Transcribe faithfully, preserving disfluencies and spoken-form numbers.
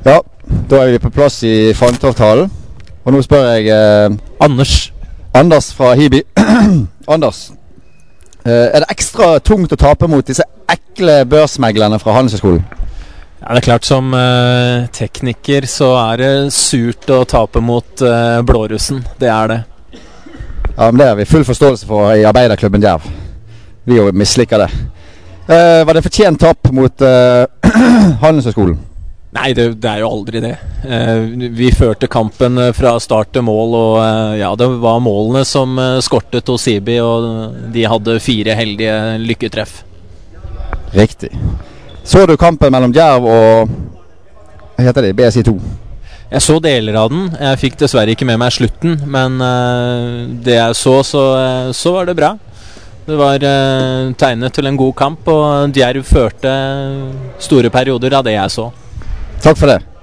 Ja, da er vi på plass i Fantofthallen. Og nå spør jeg eh, Anders. Anders fra Hibi. Anders, eh, er det ekstra tungt å tape mot disse ekle børsmeglerne fra Handelshøyskolen? Ja, det er klart som eh, tekniker så er det surt å tape mot eh, blårussen. Det er det. Ja, men det har vi full forståelse for i arbeiderklubben Djerv. Vi jo misliker det. Eh, var det fortjent tapp mot eh, Handelshøyskolen? Nei, det, det er jo aldri det. Eh, vi førte kampen fra start til mål, og eh, ja, det var målene som eh, skortet hos Hibi, og de hadde fire heldige lykketreff. Riktig. Så du kampen mellom Djerv og hva heter det, B S I to? Jeg så deler av den. Jeg fikk dessverre ikke med meg slutten, men eh, det jeg så, så, eh, så var det bra. Det var eh, tegnet til en god kamp, og Djerv førte store perioder av det jeg så. Takk for det.